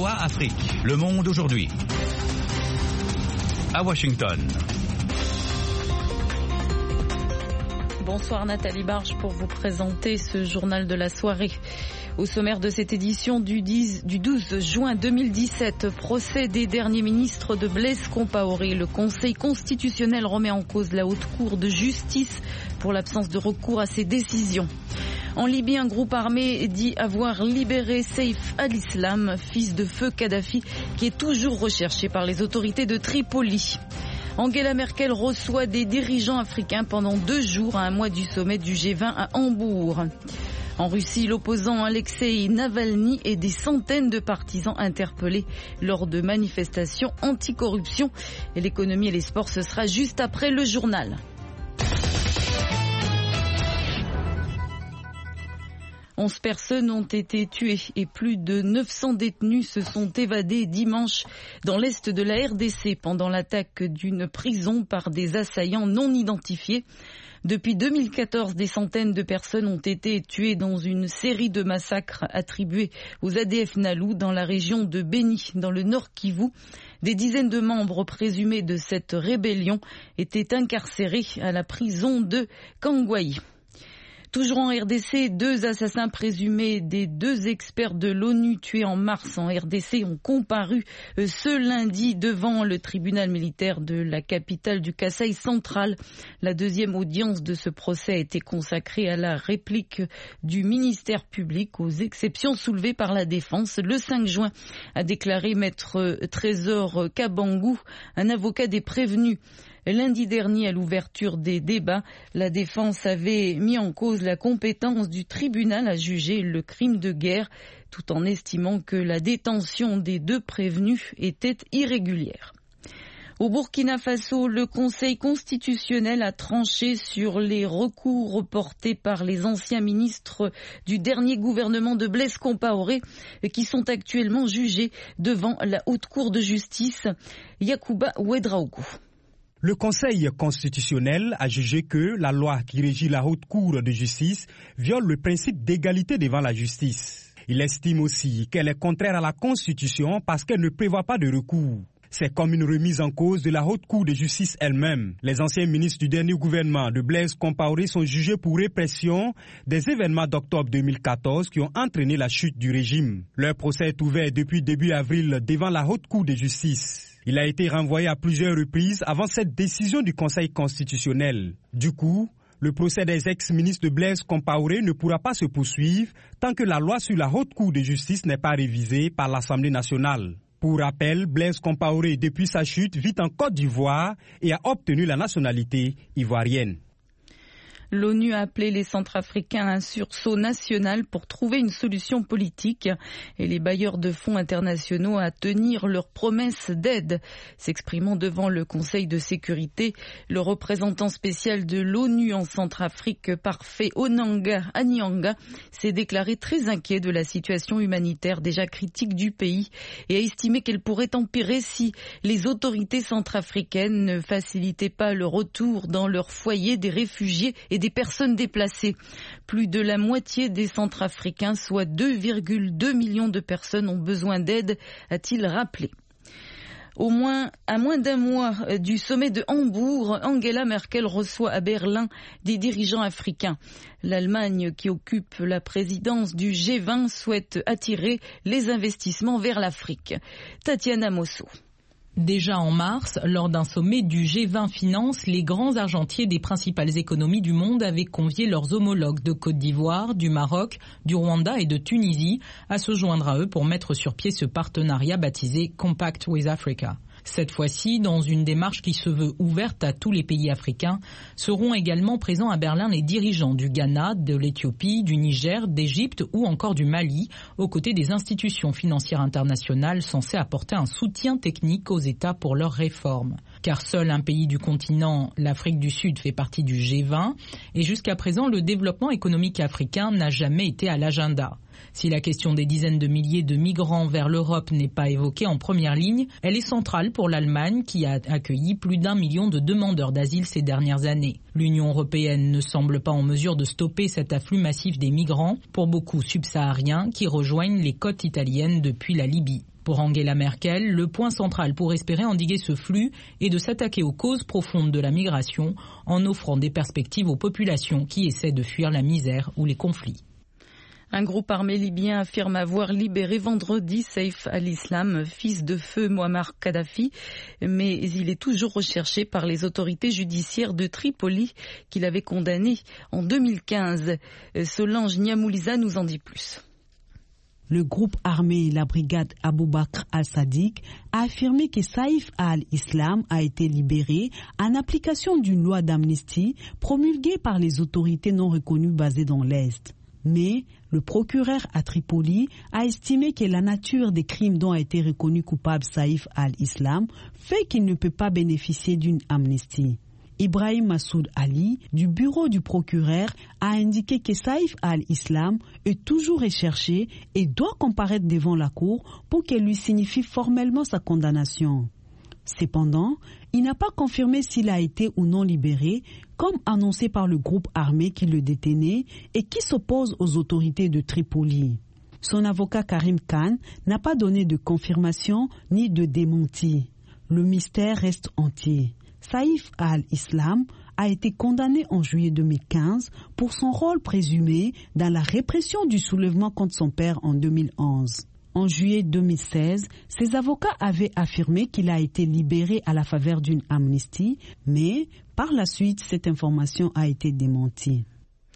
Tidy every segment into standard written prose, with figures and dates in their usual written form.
VOA Afrique. Le monde aujourd'hui. À Washington. Bonsoir Nathalie Barge pour vous présenter ce journal de la soirée. Au sommaire de cette édition du 12 juin 2017, procès des derniers ministres de Blaise Compaoré. Le Conseil constitutionnel remet en cause la Haute Cour de justice pour l'absence de recours à ses décisions. En Libye, un groupe armé dit avoir libéré Saif al-Islam, fils de feu Kadhafi, qui est toujours recherché par les autorités de Tripoli. Angela Merkel reçoit des dirigeants africains pendant 2 jours à un mois du sommet du G20 à Hambourg. En Russie, l'opposant Alexei Navalny et des centaines de partisans interpellés lors de manifestations anticorruption. Et l'économie et les sports, ce sera juste après le journal. 11 personnes ont été tuées et plus de 900 détenus se sont évadés dimanche dans l'est de la RDC pendant l'attaque d'une prison par des assaillants non identifiés. Depuis 2014, des centaines de personnes ont été tuées dans une série de massacres attribués aux ADF Nalu dans la région de Beni, dans le Nord Kivu. Des dizaines de membres présumés de cette rébellion étaient incarcérés à la prison de Kangwayi. Toujours en RDC, 2 assassins présumés des 2 experts de l'ONU tués en mars en RDC ont comparu ce lundi devant le tribunal militaire de la capitale du Kasaï central. La 2e audience de ce procès a été consacrée à la réplique du ministère public aux exceptions soulevées par la défense. Le 5 juin, a déclaré maître Trésor Kabangou, un avocat des prévenus. Lundi dernier, à l'ouverture des débats, la défense avait mis en cause la compétence du tribunal à juger le crime de guerre, tout en estimant que la détention des 2 prévenus était irrégulière. Au Burkina Faso, le Conseil constitutionnel a tranché sur les recours portés par les anciens ministres du dernier gouvernement de Blaise Compaoré qui sont actuellement jugés devant la Haute Cour de justice. Yacouba Ouedraogo. Le Conseil constitutionnel a jugé que la loi qui régit la Haute Cour de justice viole le principe d'égalité devant la justice. Il estime aussi qu'elle est contraire à la Constitution parce qu'elle ne prévoit pas de recours. C'est comme une remise en cause de la Haute Cour de justice elle-même. Les anciens ministres du dernier gouvernement de Blaise Compaoré sont jugés pour répression des événements d'octobre 2014 qui ont entraîné la chute du régime. Leur procès est ouvert depuis début avril devant la Haute Cour de justice. Il a été renvoyé à plusieurs reprises avant cette décision du Conseil constitutionnel. Du coup, le procès des ex-ministres de Blaise Compaoré ne pourra pas se poursuivre tant que la loi sur la Haute Cour de justice n'est pas révisée par l'Assemblée nationale. Pour rappel, Blaise Compaoré, depuis sa chute, vit en Côte d'Ivoire et a obtenu la nationalité ivoirienne. L'ONU a appelé les Centrafricains à un sursaut national pour trouver une solution politique et les bailleurs de fonds internationaux à tenir leurs promesses d'aide. S'exprimant devant le Conseil de sécurité, le représentant spécial de l'ONU en Centrafrique, Parfait Onanga Anyanga, s'est déclaré très inquiet de la situation humanitaire déjà critique du pays et a estimé qu'elle pourrait empirer si les autorités centrafricaines ne facilitaient pas le retour dans leur foyer des réfugiés et des personnes déplacées. Plus de la moitié des Centrafricains, soit 2,2 millions de personnes, ont besoin d'aide, a-t-il rappelé. À moins d'un mois du sommet de Hambourg, Angela Merkel reçoit à Berlin des dirigeants africains. L'Allemagne, qui occupe la présidence du G20, souhaite attirer les investissements vers l'Afrique. Tatiana Mosso. Déjà en mars, lors d'un sommet du G20 Finance, les grands argentiers des principales économies du monde avaient convié leurs homologues de Côte d'Ivoire, du Maroc, du Rwanda et de Tunisie à se joindre à eux pour mettre sur pied ce partenariat baptisé Compact with Africa. Cette fois-ci, dans une démarche qui se veut ouverte à tous les pays africains, seront également présents à Berlin les dirigeants du Ghana, de l'Éthiopie, du Niger, d'Égypte ou encore du Mali, aux côtés des institutions financières internationales censées apporter un soutien technique aux États pour leurs réformes. Car seul un pays du continent, l'Afrique du Sud, fait partie du G20 et jusqu'à présent, le développement économique africain n'a jamais été à l'agenda. Si la question des dizaines de milliers de migrants vers l'Europe n'est pas évoquée en première ligne, elle est centrale pour l'Allemagne qui a accueilli plus d'1 million de demandeurs d'asile ces dernières années. L'Union européenne ne semble pas en mesure de stopper cet afflux massif des migrants, pour beaucoup subsahariens, qui rejoignent les côtes italiennes depuis la Libye. Pour Angela Merkel, le point central pour espérer endiguer ce flux est de s'attaquer aux causes profondes de la migration en offrant des perspectives aux populations qui essaient de fuir la misère ou les conflits. Un groupe armé libyen affirme avoir libéré vendredi Saif al-Islam, fils de feu Muammar Kadhafi, mais il est toujours recherché par les autorités judiciaires de Tripoli qui l'avaient condamné en 2015. Solange Niamouliza nous en dit plus. Le groupe armé, la brigade Abou Bakr al-Sadiq, a affirmé que Saif al-Islam a été libéré en application d'une loi d'amnistie promulguée par les autorités non reconnues basées dans l'Est. Mais le procureur à Tripoli a estimé que la nature des crimes dont a été reconnu coupable Saif al-Islam fait qu'il ne peut pas bénéficier d'une amnistie. Ibrahim Massoud Ali, du bureau du procureur, a indiqué que Saif al-Islam est toujours recherché et doit comparaître devant la cour pour qu'elle lui signifie formellement sa condamnation. Cependant, il n'a pas confirmé s'il a été ou non libéré, comme annoncé par le groupe armé qui le détenait et qui s'oppose aux autorités de Tripoli. Son avocat Karim Khan n'a pas donné de confirmation ni de démenti. Le mystère reste entier. Saif al-Islam a été condamné en juillet 2015 pour son rôle présumé dans la répression du soulèvement contre son père en 2011. En juillet 2016, ses avocats avaient affirmé qu'il a été libéré à la faveur d'une amnistie, mais par la suite, cette information a été démentie.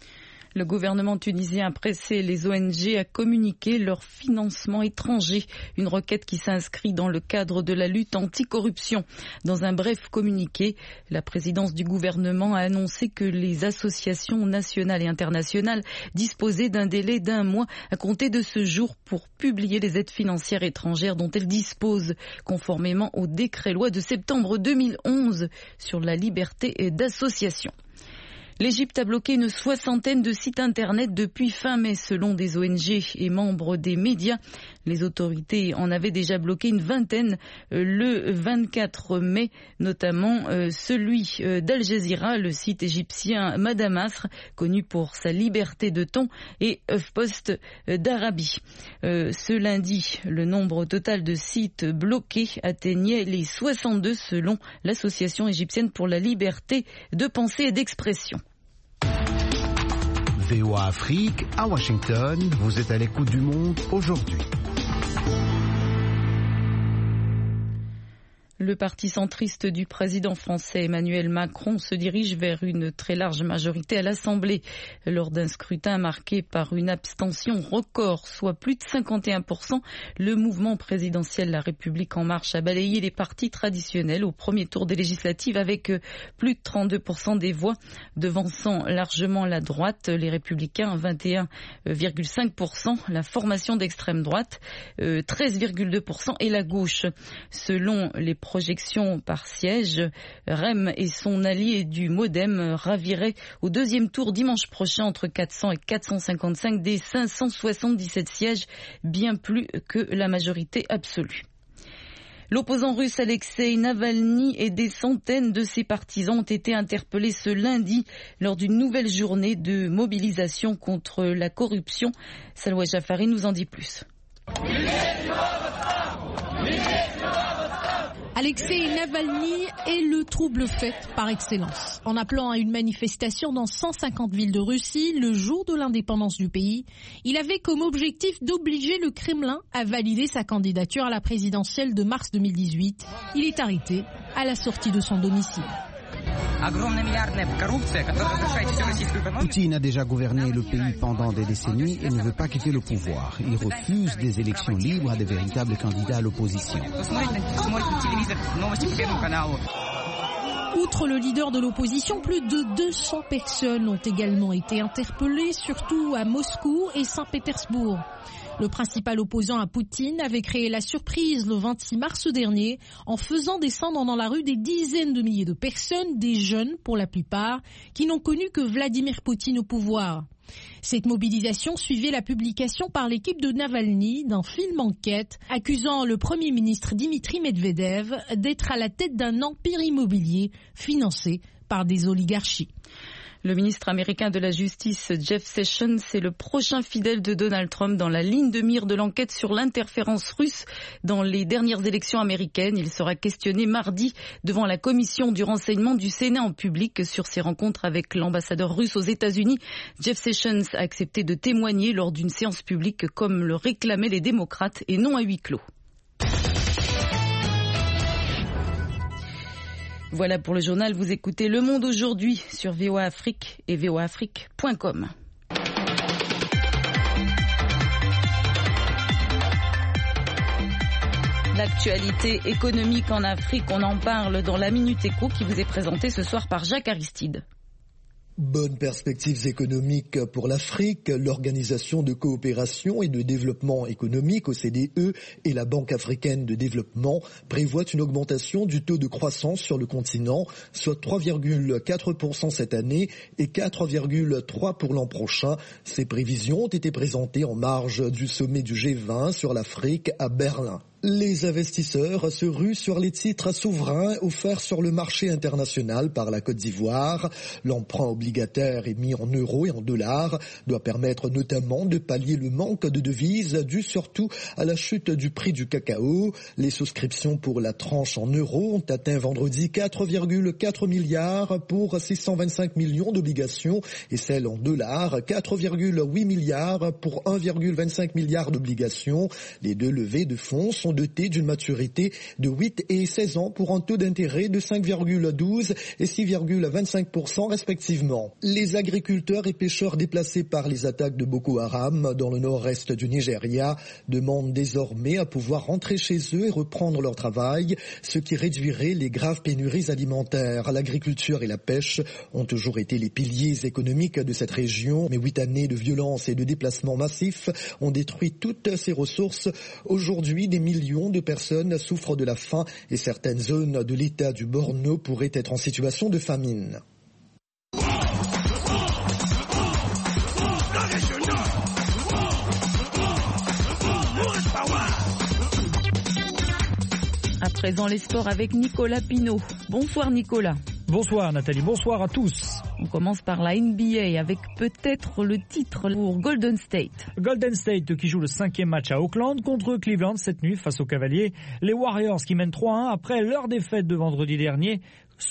Le gouvernement tunisien a pressé les ONG à communiquer leur financement étranger, une requête qui s'inscrit dans le cadre de la lutte anticorruption. Dans un bref communiqué, la présidence du gouvernement a annoncé que les associations nationales et internationales disposaient d'un délai d'1 mois à compter de ce jour pour publier les aides financières étrangères dont elles disposent, conformément au décret-loi de septembre 2011 sur la liberté d'association. L'Égypte a bloqué une 60aine de sites internet depuis fin mai, selon des ONG et membres des médias. Les autorités en avaient déjà bloqué une 20aine le 24 mai, notamment celui d'Al Jazeera, le site égyptien Madamasr, connu pour sa liberté de ton, et HuffPost d'Arabie. Ce lundi, le nombre total de sites bloqués atteignait les 62 selon l'Association égyptienne pour la liberté de pensée et d'expression. VOA Afrique, à Washington, vous êtes à l'écoute du monde aujourd'hui. Le parti centriste du président français Emmanuel Macron se dirige vers une très large majorité à l'Assemblée lors d'un scrutin marqué par une abstention record, soit plus de 51%. Le mouvement présidentiel La République En Marche a balayé les partis traditionnels au premier tour des législatives avec plus de 32% des voix, devançant largement la droite, les Républicains 21,5%, la formation d'extrême droite 13,2% et la gauche. Selon les projection par siège, REM et son allié du MoDem raviraient au deuxième tour dimanche prochain entre 400 et 455 des 577 sièges, bien plus que la majorité absolue. L'opposant russe Alexei Navalny et des centaines de ses partisans ont été interpellés ce lundi lors d'une nouvelle journée de mobilisation contre la corruption. Salwa Jafari nous en dit plus. Alexei Navalny est le trouble fait par excellence. En appelant à une manifestation dans 150 villes de Russie le jour de l'indépendance du pays, il avait comme objectif d'obliger le Kremlin à valider sa candidature à la présidentielle de mars 2018. Il est arrêté à la sortie de son domicile. Poutine a déjà gouverné le pays pendant des décennies et ne veut pas quitter le pouvoir. Il refuse des élections libres à de véritables candidats à l'opposition. Outre le leader de l'opposition, plus de 200 personnes ont également été interpellées, surtout à Moscou et Saint-Pétersbourg. Le principal opposant à Poutine avait créé la surprise le 26 mars dernier en faisant descendre dans la rue des dizaines de milliers de personnes, des jeunes pour la plupart, qui n'ont connu que Vladimir Poutine au pouvoir. Cette mobilisation suivait la publication par l'équipe de Navalny d'un film enquête accusant le Premier ministre Dimitri Medvedev d'être à la tête d'un empire immobilier financé par des oligarchies. Le ministre américain de la Justice, Jeff Sessions, est le prochain fidèle de Donald Trump dans la ligne de mire de l'enquête sur l'interférence russe dans les dernières élections américaines. Il sera questionné mardi devant la commission du renseignement du Sénat en public sur ses rencontres avec l'ambassadeur russe aux États-Unis. Jeff Sessions a accepté de témoigner lors d'une séance publique comme le réclamaient les démocrates et non à huis clos. Voilà pour le journal, vous écoutez Le Monde aujourd'hui sur VOA Afrique et voaafrique.com. L'actualité économique en Afrique, on en parle dans la Minute Éco qui vous est présentée ce soir par Jacques Aristide. Bonnes perspectives économiques pour l'Afrique. L'Organisation de coopération et de développement économique, OCDE, et la Banque africaine de développement prévoient une augmentation du taux de croissance sur le continent, soit 3,4% cette année et 4,3% pour l'an prochain. Ces prévisions ont été présentées en marge du sommet du G20 sur l'Afrique à Berlin. Les investisseurs se ruent sur les titres souverains offerts sur le marché international par la Côte d'Ivoire. L'emprunt obligataire émis en euros et en dollars doit permettre notamment de pallier le manque de devises dû surtout à la chute du prix du cacao. Les souscriptions pour la tranche en euros ont atteint vendredi 4,4 milliards pour 625 millions d'obligations et celles en dollars 4,8 milliards pour 1,25 milliard d'obligations. Les deux levées de fonds sont dotés d'une maturité de 8 et 16 ans pour un taux d'intérêt de 5,12 et 6,25% respectivement. Les agriculteurs et pêcheurs déplacés par les attaques de Boko Haram dans le nord-est du Nigeria demandent désormais à pouvoir rentrer chez eux et reprendre leur travail, ce qui réduirait les graves pénuries alimentaires. L'agriculture et la pêche ont toujours été les piliers économiques de cette région, mais 8 années de violence et de déplacements massifs ont détruit toutes ces ressources. Aujourd'hui, des millions de personnes souffrent de la faim et certaines zones de l'état du Borno pourraient être en situation de famine. À présent, les sports avec Nicolas Pinault. Bonsoir Nicolas. Bonsoir Nathalie, bonsoir à tous. On commence par la NBA avec peut-être le titre pour Golden State. Golden State qui joue le 5e match à Auckland contre Cleveland cette nuit face aux Cavaliers. Les Warriors qui mènent 3-1 après leur défaite de vendredi dernier.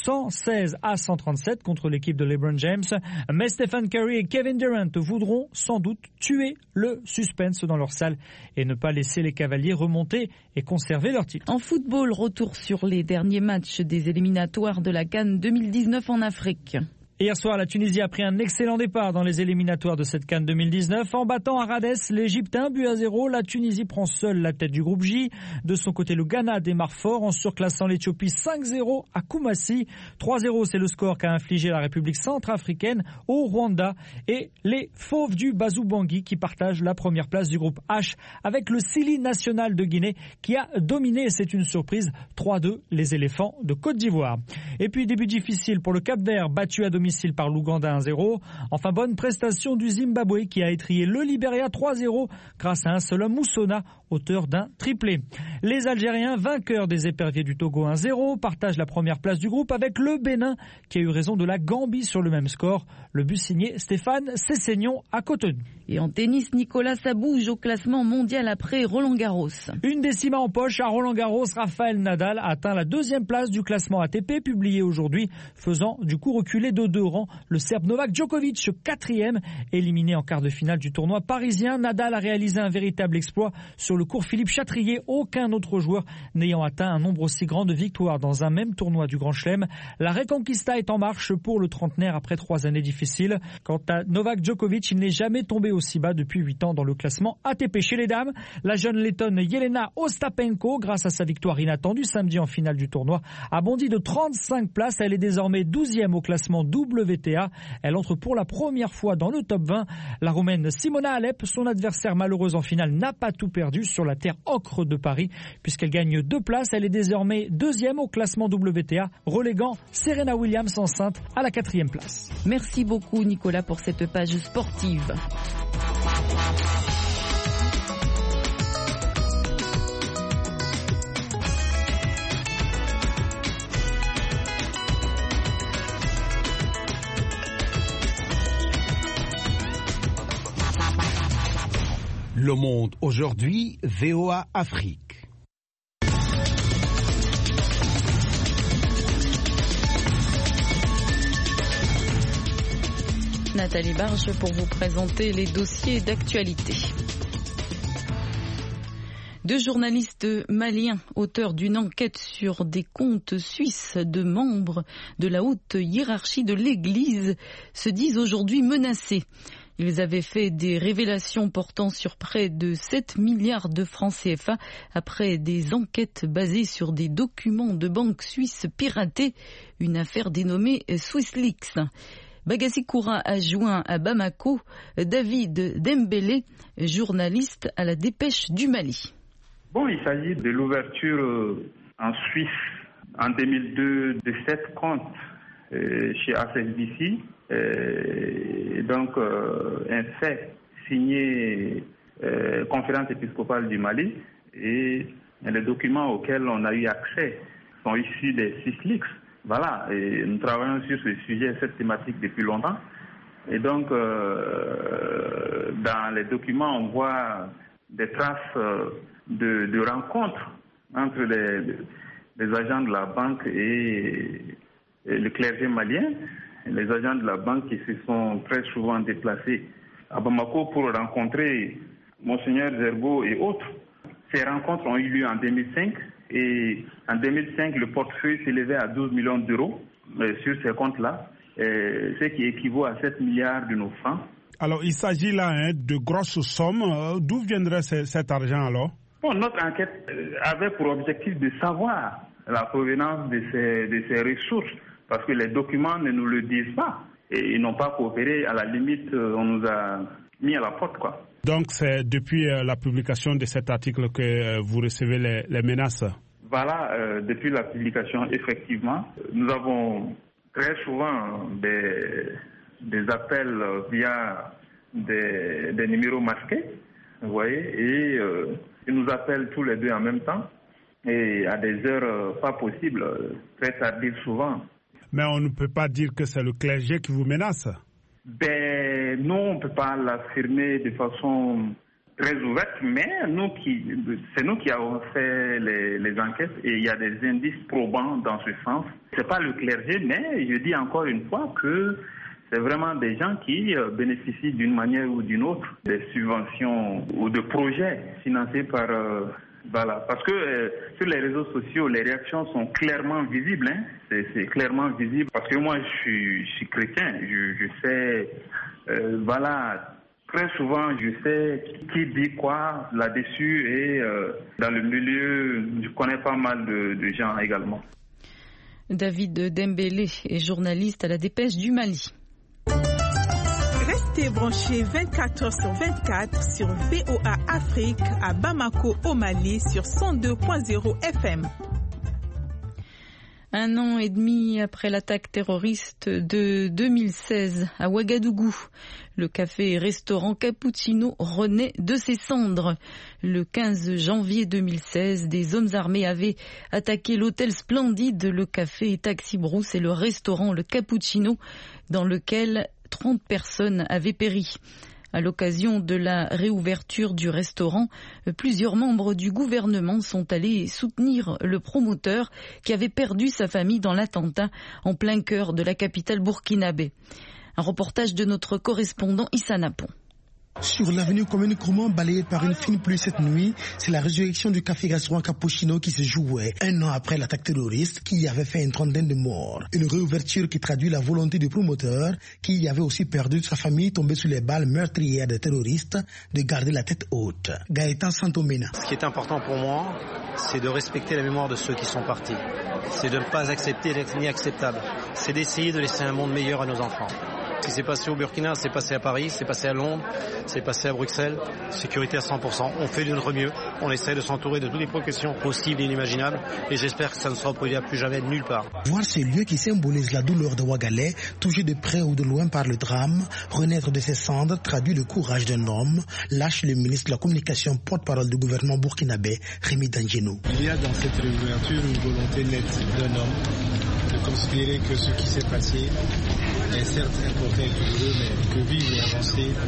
116-137 contre l'équipe de LeBron James. Mais Stephen Curry et Kevin Durant voudront sans doute tuer le suspense dans leur salle et ne pas laisser les Cavaliers remonter et conserver leur titre. En football, retour sur les derniers matchs des éliminatoires de la CAN 2019 en Afrique. Hier soir, la Tunisie a pris un excellent départ dans les éliminatoires de cette CAN 2019. En battant à Rades l'Égypte 1-0, la Tunisie prend seule la tête du groupe J. De son côté, le Ghana démarre fort en surclassant l'Éthiopie 5-0 à Koumassi. 3-0, c'est le score qu'a infligé la République centrafricaine au Rwanda. Et les Fauves du Bazou-Bangui qui partagent la première place du groupe H avec le Sili national de Guinée qui a dominé, et c'est une surprise, 3-2 les éléphants de Côte d'Ivoire. Et puis début difficile pour le Cap-Vert, battu à domicile par l'Ouganda 1-0. Enfin, bonne prestation du Zimbabwe qui a étrillé le Libéria 3-0 grâce à un seul homme, Moussona, auteur d'un triplé. Les Algériens, vainqueurs des éperviers du Togo 1-0, partagent la première place du groupe avec le Bénin qui a eu raison de la Gambie sur le même score. Le but signé Stéphane Sessegnon à Cotonou. Et en tennis, Nicolas, ça bouge au classement mondial après Roland-Garros. Une décima en poche à Roland-Garros, Rafael Nadal atteint la 2e place du classement ATP publié aujourd'hui, faisant du coup reculer de 2 rangs le Serbe Novak Djokovic, 4e, éliminé en quart de finale du tournoi parisien. Nadal a réalisé un véritable exploit sur le court Philippe Chatrier, aucun autre joueur n'ayant atteint un nombre aussi grand de victoires dans un même tournoi du Grand Chelem. La Reconquista est en marche pour le trentenaire après 3 années difficiles. Quant à Novak Djokovic, il n'est jamais tombé aussi bas depuis 8 ans dans le classement ATP. Chez les dames, la jeune lettonne Jelena Ostapenko, grâce à sa victoire inattendue samedi en finale du tournoi, a bondi de 35 places. Elle est désormais 12e au classement WTA. Elle entre pour la première fois dans le top 20. La Roumaine Simona Alep, son adversaire malheureuse en finale, n'a pas tout perdu sur la terre ocre de Paris puisqu'elle gagne 2 places. Elle est désormais 2e au classement WTA, reléguant Serena Williams enceinte à la 4e place. Merci beaucoup Nicolas pour cette page sportive. Le Monde aujourd'hui, VOA Afrique. Nathalie Barge pour vous présenter les dossiers d'actualité. 2 journalistes maliens, auteurs d'une enquête sur des comptes suisses de membres de la haute hiérarchie de l'Église, se disent aujourd'hui menacés. Ils avaient fait des révélations portant sur près de 7 milliards de francs CFA après des enquêtes basées sur des documents de banques suisses piratés, une affaire dénommée SwissLeaks. Bagassi Koura a joint à Bamako David Dembélé, journaliste à la Dépêche du Mali. Bon, il s'agit de l'ouverture en Suisse en 2002 de 7 comptes chez HSBC. Donc, un fait signé Conférence épiscopale du Mali et les documents auxquels on a eu accès sont issus des SwissLeaks. Voilà, et nous travaillons sur ce sujet, cette thématique depuis longtemps. Et donc, dans les documents, on voit des traces de rencontres entre les agents de la banque et le clergé malien. Les agents de la banque qui se sont très souvent déplacés à Bamako pour rencontrer Monseigneur Zerbo et autres. Ces rencontres ont eu lieu en 2005 et en 2005, le portefeuille s'élevait à 12 millions d'euros sur ces comptes-là, ce qui équivaut à 7 milliards de nos francs. Alors, il s'agit là de grosses sommes. D'où viendrait cet argent alors? Bon, notre enquête avait pour objectif de savoir la provenance de ces ressources, parce que les documents ne nous le disent pas et ils n'ont pas coopéré. À la limite, on nous a mis à la porte, quoi. Donc, c'est depuis la publication de cet article que vous recevez les menaces? Voilà, depuis la publication, effectivement. Nous avons très souvent des appels via des numéros masqués, vous voyez, et ils nous appellent tous les deux en même temps et à des heures pas possibles, très tardives souvent. Mais on ne peut pas dire que c'est le clergé qui vous menace? Ben non, on ne peut pas l'affirmer de façon très ouverte, mais c'est nous qui avons fait les enquêtes et il y a des indices probants dans ce sens. C'est pas le clergé, mais je dis encore une fois que c'est vraiment des gens qui bénéficient d'une manière ou d'une autre des subventions ou de projets financés par... Voilà, parce que sur les réseaux sociaux, les réactions sont clairement visibles. Hein. C'est clairement visible parce que moi, je suis chrétien. Je sais, voilà, très souvent, je sais qui dit quoi là-dessus et dans le milieu, je connais pas mal de gens également. David Dembélé est journaliste à la Dépêche du Mali. Restez branchés 24h/24 sur VOA Afrique à Bamako au Mali sur 102.0 FM. 1 an et demi après l'attaque terroriste de 2016 à Ouagadougou, le café et restaurant Cappuccino renaît de ses cendres. Le 15 janvier 2016, des hommes armés avaient attaqué l'hôtel Splendide, le café et Taxi Brousse et le restaurant Le Cappuccino, dans lequel 30 personnes avaient péri. À l'occasion de la réouverture du restaurant, plusieurs membres du gouvernement sont allés soutenir le promoteur qui avait perdu sa famille dans l'attentat en plein cœur de la capitale burkinabé. Un reportage de notre correspondant Issa Napon. Sur l'avenue commune Kouman, balayée par une fine pluie cette nuit, c'est la résurrection du café-restaurant Cappuccino qui se jouait 1 an après l'attaque terroriste qui avait fait une trentaine de morts. Une réouverture qui traduit la volonté du promoteur, qui avait aussi perdu sa famille tombée sous les balles meurtrières des terroristes, de garder la tête haute. Gaëtan Santomena. Ce qui est important pour moi, c'est de respecter la mémoire de ceux qui sont partis. C'est de ne pas accepter l'inacceptable. C'est d'essayer de laisser un monde meilleur à nos enfants. Ce qui s'est passé au Burkina, c'est passé à Paris, c'est passé à Londres, c'est passé à Bruxelles. Sécurité à 100%. On fait de notre mieux. On essaie de s'entourer de toutes les précautions possibles et inimaginables. Et j'espère que ça ne se reproduira plus jamais nulle part. Voir ces lieux qui symbolisent la douleur de Ouagalais, touchés de près ou de loin par le drame, renaître de ses cendres traduit le courage d'un homme, lâche le ministre de la Communication, porte-parole du gouvernement burkinabé, Rémi Dangenou. Il y a dans cette réouverture une volonté nette d'un homme de considérer que ce qui s'est passé est certes important et douloureux, mais que vivre et avancer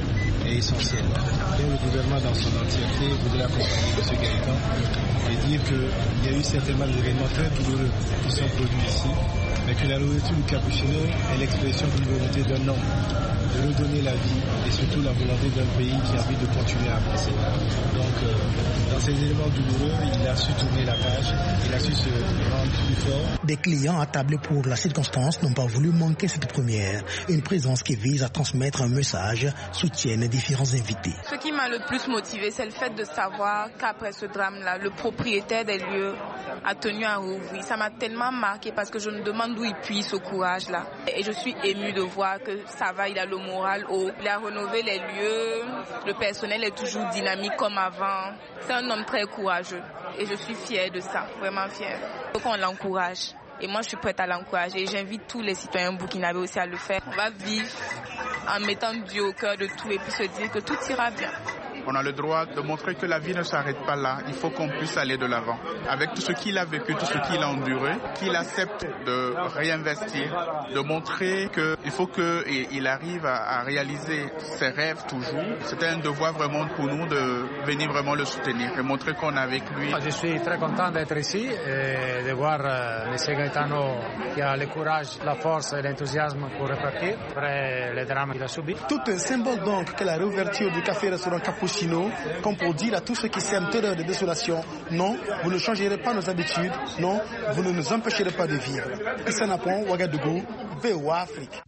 est essentielle. Et le gouvernement dans son entièreté voudrait accompagner M. Gaëtan et dire qu'il y a eu certainement des événements très douloureux qui sont produits ici, mais que la louverture du Cappuccino est l'expression d'une volonté d'un homme de redonner la vie et surtout la volonté d'un pays qui a envie de continuer à avancer. Donc, dans ces éléments douloureux, il a su tourner la page, il a su se rendre plus fort. Des clients attablés pour la circonstance n'ont pas voulu manquer cette première, une présence qui vise à transmettre un message, soutiennent différents invités. Ce qui m'a le plus motivé, c'est le fait de savoir qu'après ce drame-là, le propriétaire des lieux a tenu à rouvrir. Ça m'a tellement marqué parce que je me demande d'où il puise ce courage-là. Et je suis émue de voir que ça va, il a le moral haut. Il a rénové les lieux, le personnel est toujours dynamique comme avant. C'est un homme très courageux et je suis fière de ça, vraiment fière. Il faut qu'on l'encourage et moi je suis prête à l'encourager et j'invite tous les citoyens burkinabés aussi à le faire. On va vivre en mettant Dieu au cœur de tout et puis se dire que tout ira bien. On a le droit de montrer que la vie ne s'arrête pas là. Il faut qu'on puisse aller de l'avant. Avec tout ce qu'il a vécu, tout ce qu'il a enduré, qu'il accepte de réinvestir, de montrer qu'il faut qu'il arrive à réaliser ses rêves toujours. C'était un devoir vraiment pour nous de venir vraiment le soutenir et montrer qu'on est avec lui. Je suis très content d'être ici et de voir M. Gaetano qui a le courage, la force et l'enthousiasme pour repartir après le drame qu'il a subi. Tout un symbole donc que la réouverture du café-restaurant Cappuccino, comme pour dire à tous ceux qui sèment terreur de désolation, non, vous ne changerez pas nos habitudes, non, vous ne nous empêcherez pas de vivre. Issa Napon, Ouagadougou, VOA Afrique.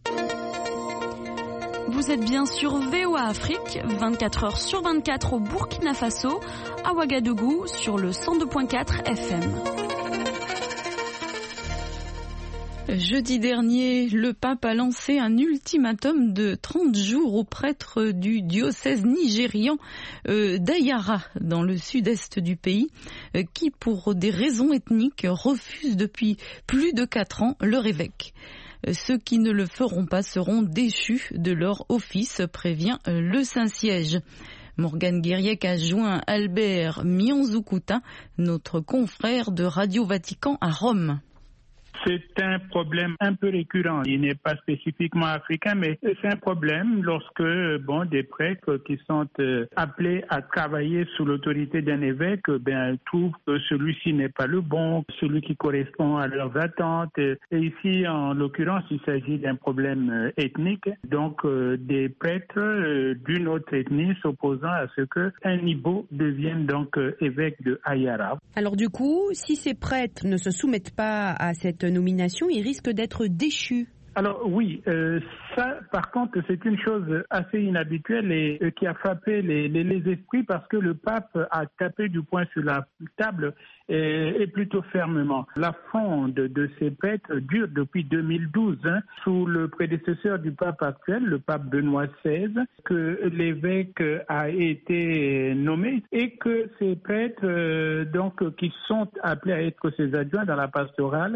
Vous êtes bien sur VOA Afrique, 24 heures sur 24 au Burkina Faso, à Ouagadougou, sur le 102.4 FM. Jeudi dernier, le pape a lancé un ultimatum de 30 jours aux prêtres du diocèse nigérian d'Ayara, dans le sud-est du pays, qui, pour des raisons ethniques, refusent depuis plus de 4 ans leur évêque. Ceux qui ne le feront pas seront déchus de leur office, prévient le Saint-Siège. Morgane Guériec a joint Albert Mianzoukuta, notre confrère de Radio Vatican à Rome. C'est un problème un peu récurrent. Il n'est pas spécifiquement africain, mais c'est un problème lorsque des prêtres qui sont appelés à travailler sous l'autorité d'un évêque trouvent que celui-ci n'est pas le bon, celui qui correspond à leurs attentes. Et ici, en l'occurrence, il s'agit d'un problème ethnique, donc des prêtres d'une autre ethnie s'opposant à ce qu'un Ibo devienne donc évêque de Ayara. Alors du coup, si ces prêtres ne se soumettent pas à cette nomination, ils risquent d'être déchus. Alors oui, ça par contre c'est une chose assez inhabituelle et qui a frappé les esprits parce que le pape a tapé du poing sur la table et plutôt fermement. La fronde de ces prêtres dure depuis 2012, sous le prédécesseur du pape actuel, le pape Benoît XVI, que l'évêque a été nommé et que ces prêtres qui sont appelés à être ses adjoints dans la pastorale,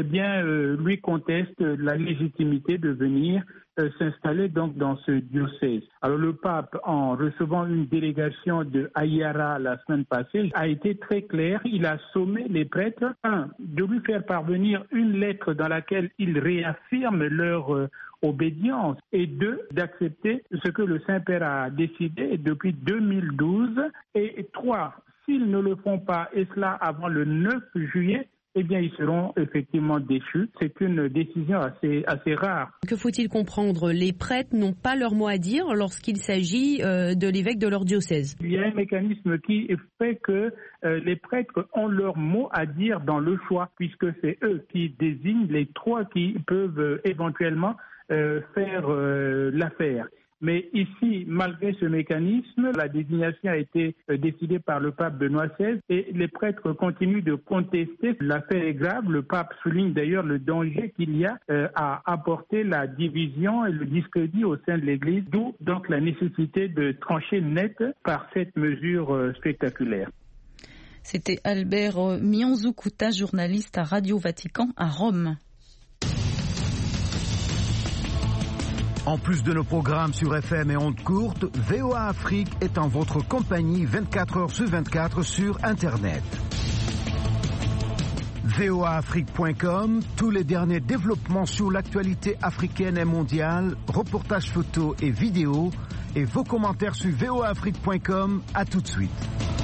lui conteste la légitimité de venir s'installer donc dans ce diocèse. Alors le pape, en recevant une délégation de Ayara la semaine passée, a été très clair. Il a sommé les prêtres, de lui faire parvenir une lettre dans laquelle ils réaffirment leur obédience et 2, d'accepter ce que le Saint-Père a décidé depuis 2012 et 3, s'ils ne le font pas, et cela avant le 9 juillet, ils seront effectivement déchus. C'est une décision assez rare. Que faut-il comprendre? Les prêtres n'ont pas leur mot à dire lorsqu'il s'agit de l'évêque de leur diocèse. Il y a un mécanisme qui fait que les prêtres ont leur mot à dire dans le choix, puisque c'est eux qui désignent les 3 qui peuvent éventuellement faire l'affaire. Mais ici, malgré ce mécanisme, la désignation a été décidée par le pape Benoît XVI et les prêtres continuent de contester. L'affaire est grave. Le pape souligne d'ailleurs le danger qu'il y a à apporter la division et le discrédit au sein de l'Église, d'où donc la nécessité de trancher net par cette mesure spectaculaire. C'était Albert Mianzoukuta, journaliste à Radio Vatican à Rome. En plus de nos programmes sur FM et ondes courtes, VOA Afrique est en votre compagnie 24 heures sur 24 sur Internet. voaafrique.com, tous les derniers développements sur l'actualité africaine et mondiale, reportages photos et vidéos, et vos commentaires sur voaafrique.com. À tout de suite.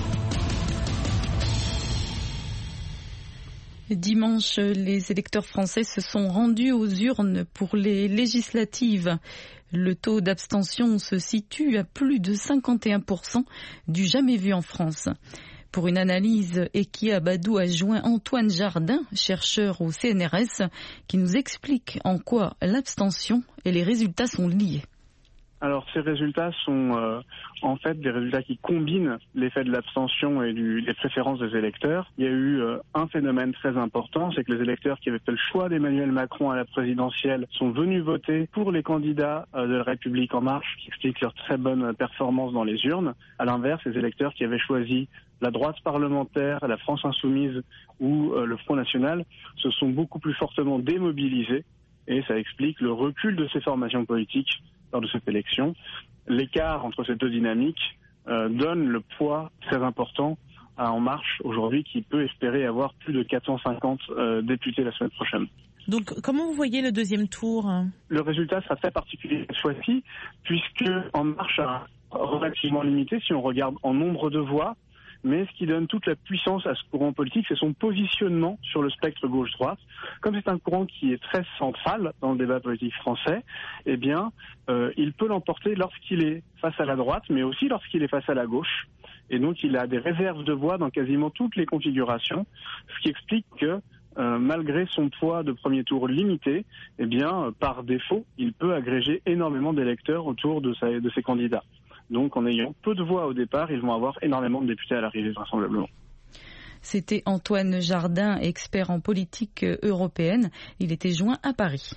Dimanche, les électeurs français se sont rendus aux urnes pour les législatives. Le taux d'abstention se situe à plus de 51%, du jamais vu en France. Pour une analyse, Eki Abadou a joint Antoine Jardin, chercheur au CNRS, qui nous explique en quoi l'abstention et les résultats sont liés. Alors ces résultats sont en fait des résultats qui combinent l'effet de l'abstention et des préférences des électeurs. Il y a eu un phénomène très important, c'est que les électeurs qui avaient fait le choix d'Emmanuel Macron à la présidentielle sont venus voter pour les candidats de la République En Marche, qui expliquent leur très bonne performance dans les urnes. À l'inverse, les électeurs qui avaient choisi la droite parlementaire, la France Insoumise ou le Front National se sont beaucoup plus fortement démobilisés et ça explique le recul de ces formations politiques lors de cette élection. L'écart entre ces deux dynamiques donne le poids très important à En Marche aujourd'hui, qui peut espérer avoir plus de 450 députés la semaine prochaine. Donc comment vous voyez le deuxième tour ? Le résultat sera très particulier cette fois-ci, puisque En Marche a relativement limité si on regarde en nombre de voix. Mais ce qui donne toute la puissance à ce courant politique, c'est son positionnement sur le spectre gauche-droite. Comme c'est un courant qui est très central dans le débat politique français, eh bien, il peut l'emporter lorsqu'il est face à la droite, mais aussi lorsqu'il est face à la gauche. Et donc, il a des réserves de voix dans quasiment toutes les configurations, ce qui explique que, malgré son poids de premier tour limité, eh bien, par défaut, il peut agréger énormément d'électeurs autour de ses candidats. Donc, en ayant peu de voix au départ, ils vont avoir énormément de députés à l'arrivée, vraisemblablement. C'était Antoine Jardin, expert en politique européenne. Il était joint à Paris.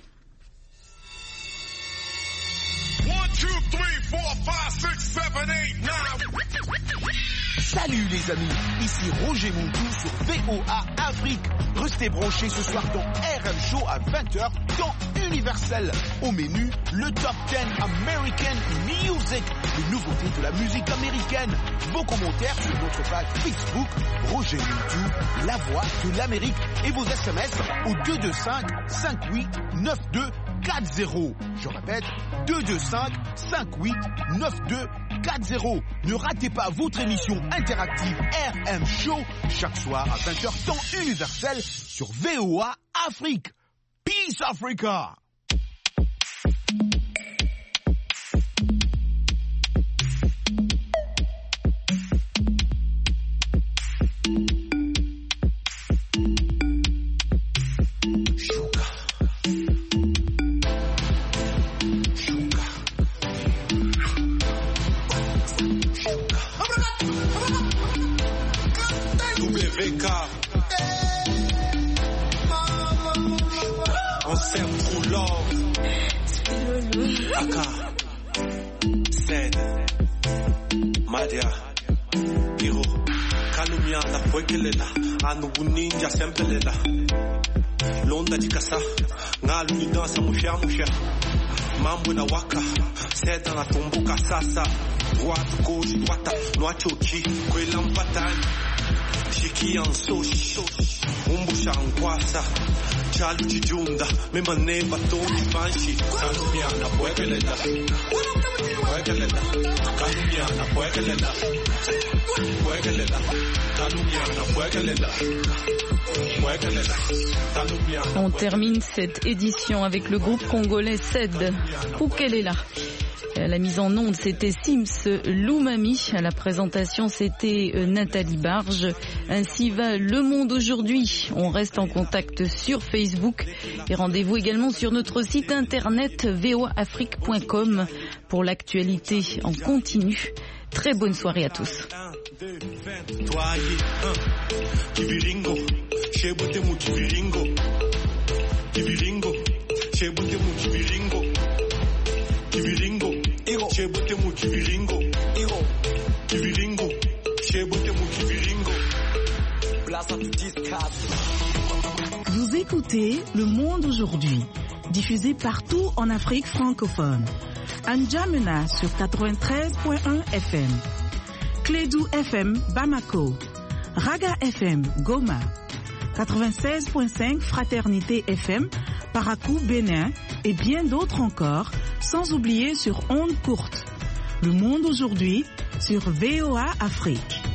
1, 2, 3, 4, 5, 6, 7, 8, 9. Salut les amis, ici Roger Montou sur VOA Afrique. Restez branchés ce soir dans RM Show à 20h dans Universel. Au menu, le Top 10 American Music, les nouveautés de la musique américaine. Vos commentaires sur notre page Facebook, Roger Montou, la voix de l'Amérique. Et vos SMS au 225 58 9240. Je répète, 225 58 9240. Ne ratez pas votre émission interactive RM Show chaque soir à 20h temps universel sur VOA Afrique. Peace Africa! WK, on s'aime trop love. Aka, Zed, Madia, Hiro, Kalumia, la Puekelela, Anubuninja, Sempelela, Londa de Kassa, Naluni dança, Musha, Mambo na Waka, Seda na Tumbuka Sasa, Guato, Goji, Wata, Noachoki, Kwelampatani. Shiki Ansoshi, Umbusha Ankwasa, Chalu Chijunda, Memane Batoni Banshi, Kalumiana, Puekelela, Puekelela, Kalumiana, Puekelela, Puekelela, Kalumiana, Puekelela, Puekelela, Kalumiana. On termine cette édition avec le groupe congolais Zed, Pukelela. La mise en onde, c'était Sims Loumami. À la présentation, c'était Nathalie Barge. Ainsi va Le Monde aujourd'hui. On reste en contact sur Facebook et rendez-vous également sur notre site internet voaafrique.com pour l'actualité en continu. Très bonne soirée à tous. Vous écoutez Le Monde aujourd'hui, diffusé partout en Afrique francophone. N'Djamena sur 93.1 FM, Clédou FM Bamako, Raga FM Goma, 96.5 Fraternité FM Parakou Bénin et bien d'autres encore, sans oublier sur ondes courtes. Le monde aujourd'hui sur VOA Afrique.